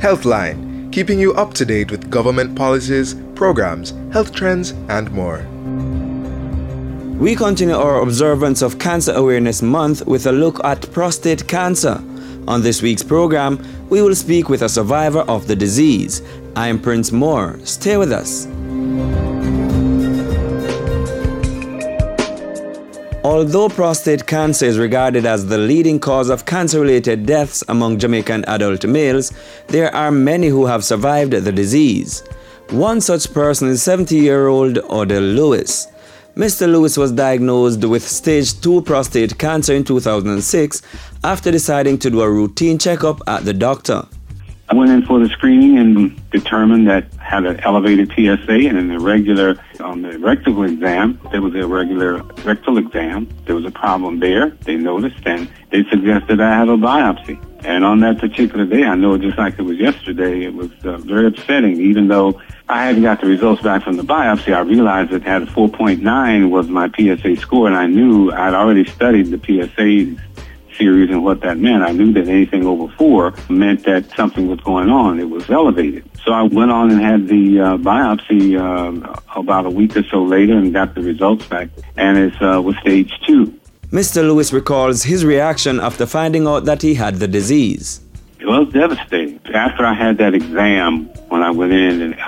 Healthline, keeping you up to date with government policies, programs, health trends, and more. We continue our observance of Cancer Awareness Month with a look at prostate cancer. On this week's program, we will speak with a survivor of the disease. I am Prince Moore. Stay with us. Although prostate cancer is regarded as the leading cause of cancer-related deaths among Jamaican adult males, there are many who have survived the disease. One such person is 70-year-old Odell Lewis. Mr. Lewis was diagnosed with stage 2 prostate cancer in 2006 after deciding to do a routine checkup at the doctor. I went in for the screening and determined that I had an elevated PSA, and on the rectal exam, there was a regular rectal exam. There was a problem there, they noticed, and they suggested I have a biopsy. And on that particular day, I know just like it was yesterday, it was very upsetting. Even though I hadn't got the results back from the biopsy, I realized it had a 4.9 was my PSA score, and I knew I'd already studied the PSA series and what that meant. I knew that anything over 4 meant that something was going on. It was elevated. So I went on and had the biopsy about a week or so later and got the results back, and it was stage 2. Mr. Lewis recalls his reaction after finding out that he had the disease. It was devastating. After I had that exam, when I went in and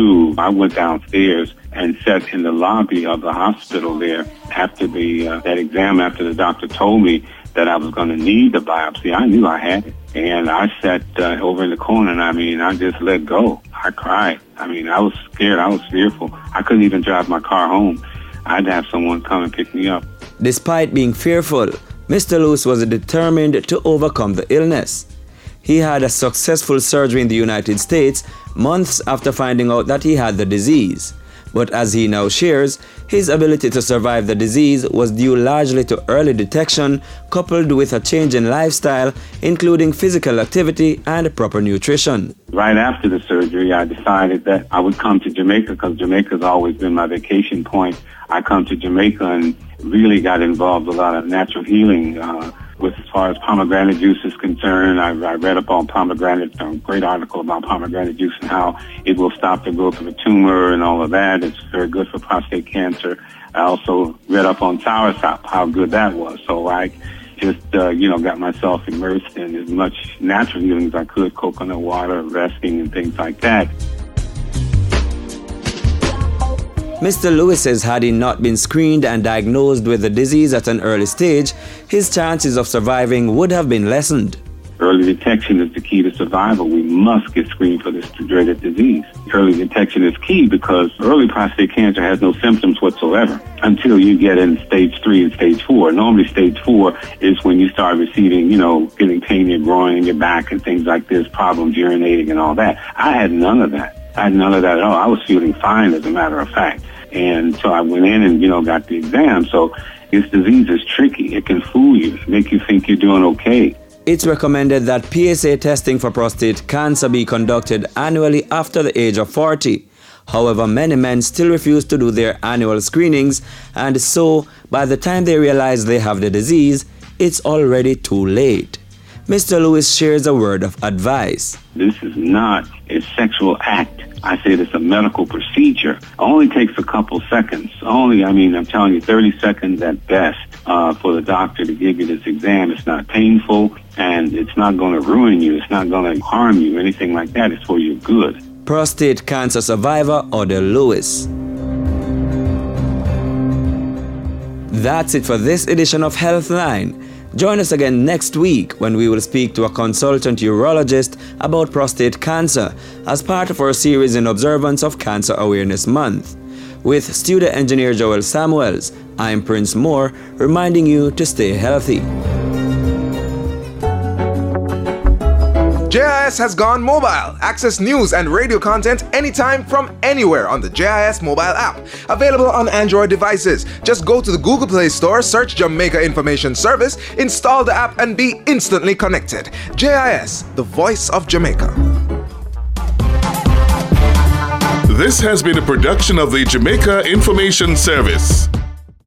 I went downstairs and sat in the lobby of the hospital there after that exam, after the doctor told me that I was going to need the biopsy. I knew I had it. And I sat over in the corner, and I just let go. I cried. I was scared. I was fearful. I couldn't even drive my car home. I had to have someone come and pick me up. Despite being fearful, Mr. Lewis was determined to overcome the illness. He had a successful surgery in the United States months after finding out that he had the disease. But as he now shares, his ability to survive the disease was due largely to early detection coupled with a change in lifestyle, including physical activity and proper nutrition. Right after the surgery, I decided that I would come to Jamaica because Jamaica's always been my vacation point. I come to Jamaica and really got involved with a lot of natural healing with as far as pomegranate juice is concerned. I read up on pomegranate, a great article about pomegranate juice and how it will stop the growth of a tumor and all of that. It's very good for prostate cancer. I also read up on soursop, how good that was. So I just, got myself immersed in as much natural healing as I could, coconut water, resting, and things like that. Mr. Lewis says had he not been screened and diagnosed with the disease at an early stage, his chances of surviving would have been lessened. Early detection is the key to survival. We must get screened for this dreaded disease. Early detection is key because early prostate cancer has no symptoms whatsoever until you get in stage 3 and stage 4. Normally stage 4 is when you start receiving, getting pain in your groin and your back and things like this, problems urinating and all that. I had none of that. I had none of that at all. I was feeling fine, as a matter of fact. And so I went in and, got the exam. So this disease is tricky. It can fool you, make you think you're doing okay. It's recommended that PSA testing for prostate cancer be conducted annually after the age of 40. However, many men still refuse to do their annual screenings, and so by the time they realize they have the disease, it's already too late. Mr. Lewis shares a word of advice. This is not a sexual act. I said it's a medical procedure. It only takes a couple seconds. I'm telling you, 30 seconds at best for the doctor to give you this exam. It's not painful, and it's not going to ruin you. It's not going to harm you, anything like that. It's for your good. Prostate cancer survivor Odell Lewis. That's it for this edition of Healthline. Join us again next week when we will speak to a consultant urologist about prostate cancer as part of our series in observance of Cancer Awareness Month. With studio engineer Joel Samuels, I'm Prince Moore, reminding you to stay healthy. JIS has gone mobile. Access news and radio content anytime from anywhere on the JIS mobile app. Available on Android devices. Just go to the Google Play Store, search Jamaica Information Service, install the app, and be instantly connected. JIS, the voice of Jamaica. This has been a production of the Jamaica Information Service.